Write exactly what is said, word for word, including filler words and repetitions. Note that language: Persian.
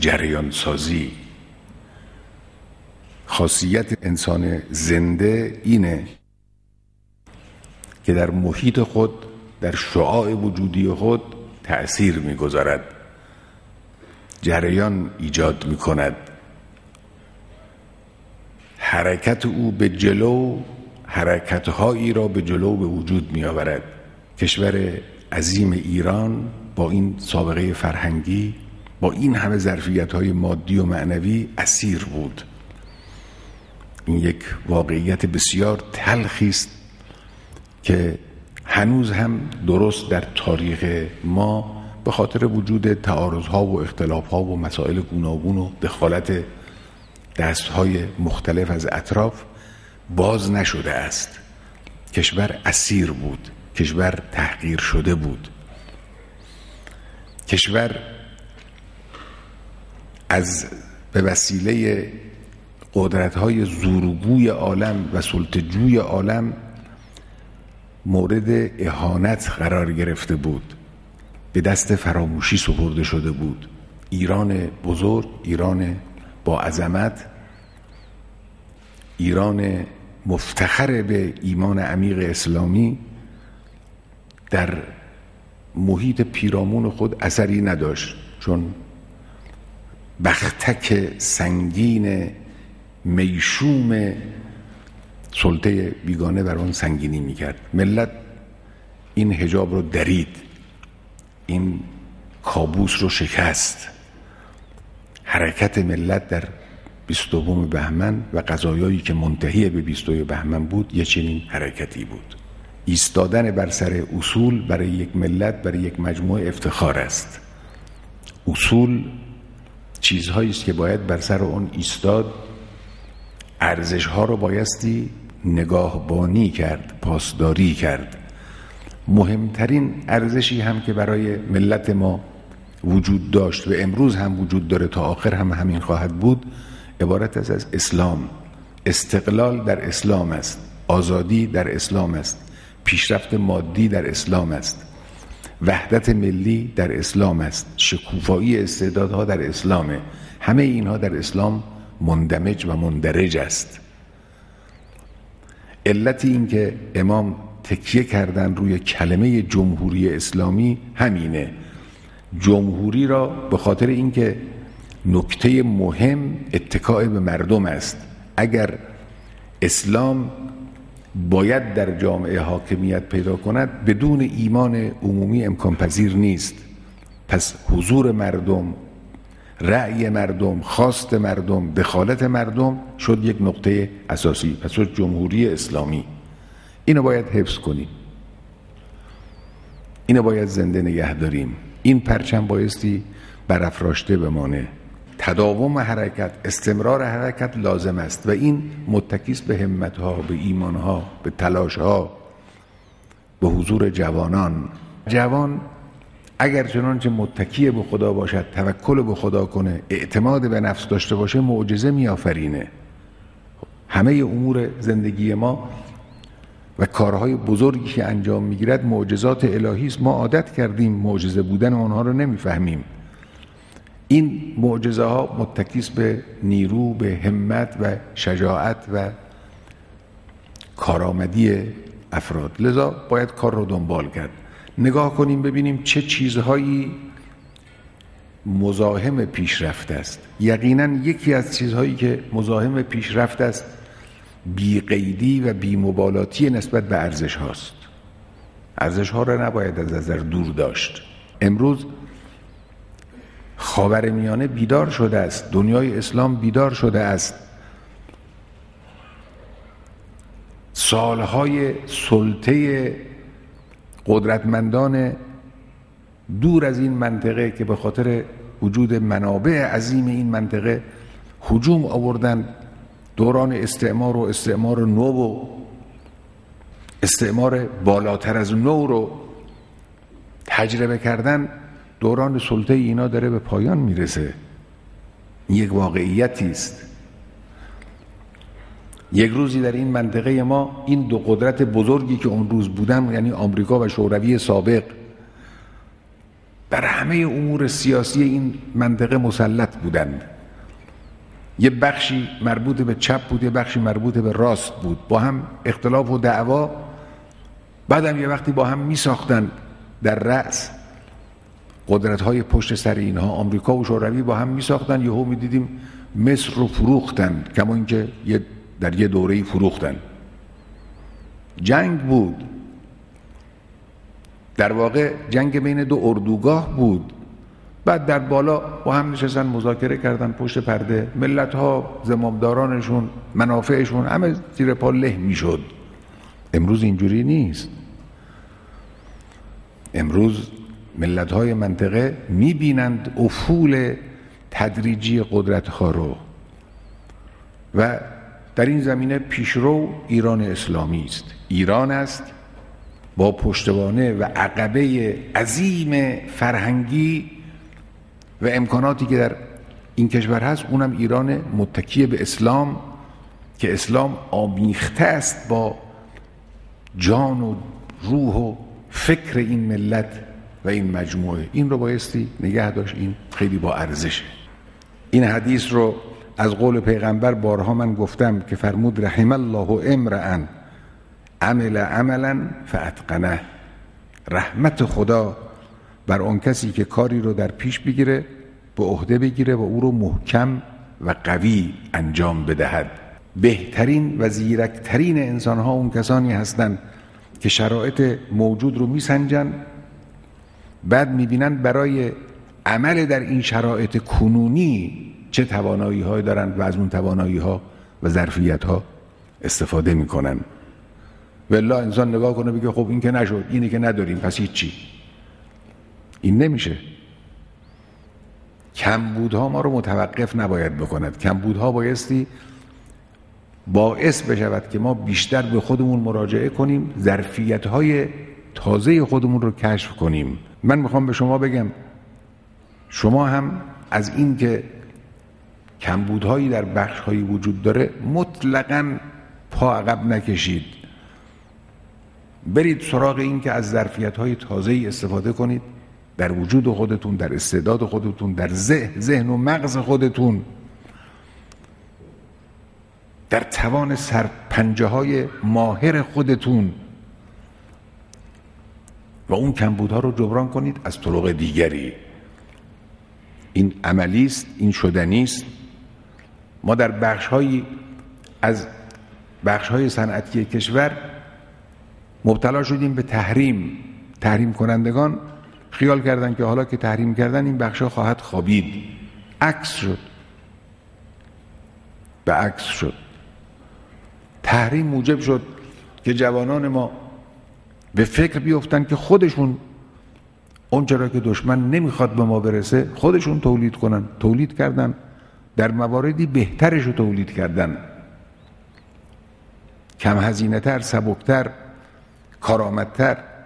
جریان سازی. خاصیت انسان زنده اینه که در محیط خود، در شعاع وجودی خود تأثیر می‌گذارد، جریان ایجاد می‌کند. حرکت او به جلو حرکت‌هایی را به جلو به وجود می‌آورد. کشور عظیم ایران با این سابقه فرهنگی، با این همه ظرفیت‌های مادی و معنوی اسیر بود. این یک واقعیت بسیار تلخی است که هنوز هم درست در تاریخ ما به خاطر وجود تعارض‌ها و اختلاف‌ها و مسائل گوناگون و دخالت دست‌های مختلف از اطراف باز نشده است. کشور اسیر بود، کشور تحقیر شده بود، کشور از به وسیله قدرت‌های زورگوی عالم و سلطه‌جوی عالم مورد اهانت قرار گرفته بود، به دست فراموشی سپرده شده بود. ایران بزرگ، ایران با عظمت، ایران مفتخر به ایمان عمیق اسلامی در محیط پیرامون خود اثری نداشت، چون بختک سنگین میشوم سلطه بیگانه بر آن سنگینی میکرد. ملت این حجاب رو درید، این کابوس رو شکست. حرکت ملت در بیست و دوم بهمن و قضایایی که منتهی به بیست و دوم بهمن بود یه چنین حرکتی بود. ایستادن بر سر اصول برای یک ملت، برای یک مجموعه افتخار است. اصول چیزهایی است که باید بر سر اون ایستاد، ارزش‌ها رو بایستی نگاهبانی کرد، پاسداری کرد. مهمترین ارزشی هم که برای ملت ما وجود داشت و امروز هم وجود داره، تا آخر هم همین خواهد بود، عبارت است از اسلام. استقلال در اسلام است، آزادی در اسلام است، پیشرفت مادی در اسلام است، وحدت ملی در اسلام است، شکوفایی استعدادها در اسلامه. همه اینها در اسلام مندمج و مندرج است. علت این که امام تکیه کردن روی کلمه جمهوری اسلامی همینه. جمهوری را به خاطر اینکه نکته مهم اتکاء به مردم است. اگر اسلام باید در جامعه حاکمیت پیدا کند، بدون ایمان عمومی امکان پذیر نیست. پس حضور مردم، رأی مردم، خواست مردم، دخالت مردم شد یک نقطه اساسی. پس شد جمهوری اسلامی. اینو باید حفظ کنیم، اینو باید زنده نگه داریم. این پرچم بایستی برافراشته بمانه. تداوم حرکت، استمرار حرکت لازم است و این متکیست به همتها، به ایمانها، به تلاشها، به حضور جوانان. جوان اگر چنانچه متکی به خدا باشد، توکل به خدا کنه، اعتماد به نفس داشته باشه، معجزه میآفرینه. همه امور زندگی ما و کارهای بزرگی که انجام میگیرد معجزات الهی است. ما عادت کردیم معجزه بودن آنها رو نمیفهمیم. این معجزه ها متکیست به نیرو، به همت و شجاعت و کارآمدی افراد. لذا باید کار رو دنبال کرد. نگاه کنیم ببینیم چه چیزهایی مزاحم پیشرفت است. یقینا یکی از چیزهایی که مزاحم پیشرفت است بی‌قیدی و بی‌مبالاتی نسبت به ارزش هاست. ارزش ها را نباید از نظر دور داشت. امروز خاورمیانه بیدار شده است، دنیای اسلام بیدار شده است. سالهای سلطه قدرتمندان دور از این منطقه که به خاطر وجود منابع عظیم این منطقه هجوم آوردن، دوران استعمار و استعمار نو و استعمار بالاتر از نو رو تجربه کردن، دوران سلطه اینا داره به پایان میرسه. یک واقعیتی است. یک روزی در این منطقه ما این دو قدرت بزرگی که اون روز بودن، یعنی آمریکا و شوروی سابق، در همه امور سیاسی این منطقه مسلط بودند. یه بخشی مربوط به چپ بود، یه بخشی مربوط به راست بود، با هم اختلاف و دعوا، بعدم یه وقتی با هم می ساختن. در رأس قدرت‌های پشت سر اینها آمریکا و شوروی با هم می ساختن. یهو می دیدیم مصر رو فروختن، کما اینکه در یه دوره‌ای فروختن. جنگ بود، در واقع جنگ بین دو اردوگاه بود. بعد در بالا با هم نشستن مذاکره کردن پشت پرده، ملت‌ها، زمامدارانشون، منافعشون همه زیر پا له میشد. امروز اینجوری نیست. امروز ملت‌های منطقه میبینند افول تدریجی قدرت‌ها رو و در این زمینه پیشرو ایران اسلامی است. ایران است با پشتوانه و عقبه عظیم فرهنگی و امکاناتی که در این کشور هست، اونم ایران متکی به اسلام که اسلام آمیخته است با جان و روح و فکر این ملت و این مجموعه. این رو بایستی نگه داشت، این خیلی با ارزشه. این حدیث رو از قول پیغمبر بارها من گفتم که فرمود رحم الله امرأ عمل عملا فاتقنه. رحمت خدا بر اون کسی که کاری رو در پیش بگیره، به عهده بگیره و او رو محکم و قوی انجام بدهد. بهترین و زیرکترین انسان ها اون کسانی هستند که شرایط موجود رو میسنجن، بعد میبینن برای عمل در این شرایط کنونی چه توانایی های دارن و از اون توانایی ها و ظرفیت ها استفاده میکنن. والله انسان نگاه کنه بگه خب این که نشد، اینی که نداریم، پس هیچی. این نمیشه. کمبودها ما رو متوقف نباید بکند. کمبودها بایستی باعث بشود که ما بیشتر به خودمون مراجعه کنیم، ظرفیت‌های تازه خودمون رو کشف کنیم. من میخوام به شما بگم شما هم از این که کمبودهایی در بخش‌هایی وجود داره مطلقاً پا عقب نکشید. برید سراغ این که از ظرفیت‌های تازه‌ای استفاده کنید در وجود خودتون، در استعداد خودتون، در ذهن ذهن و مغز خودتون، در توان سرپنجه‌های ماهر خودتون و اون کمبودها رو جبران کنید از طرق دیگری. این عملی است، این شدنی است. ما در بخش‌هایی از بخش‌های صنعتی کشور مبتلا شدیم به تحریم. تحریم کنندگان خیال کردن که حالا که تحریم کردن این بخش‌ها خواهد خوابید. عکس شد. به عکس شد. تحریم موجب شد که جوانان ما به فکر بیفتن که خودشون اون چرا که دشمن نمیخواد به ما برسه خودشون تولید کنن. تولید کردن، در مواردی بهترش رو تولید کردن، کم هزینه تر، سبکتر، کارآمدتر.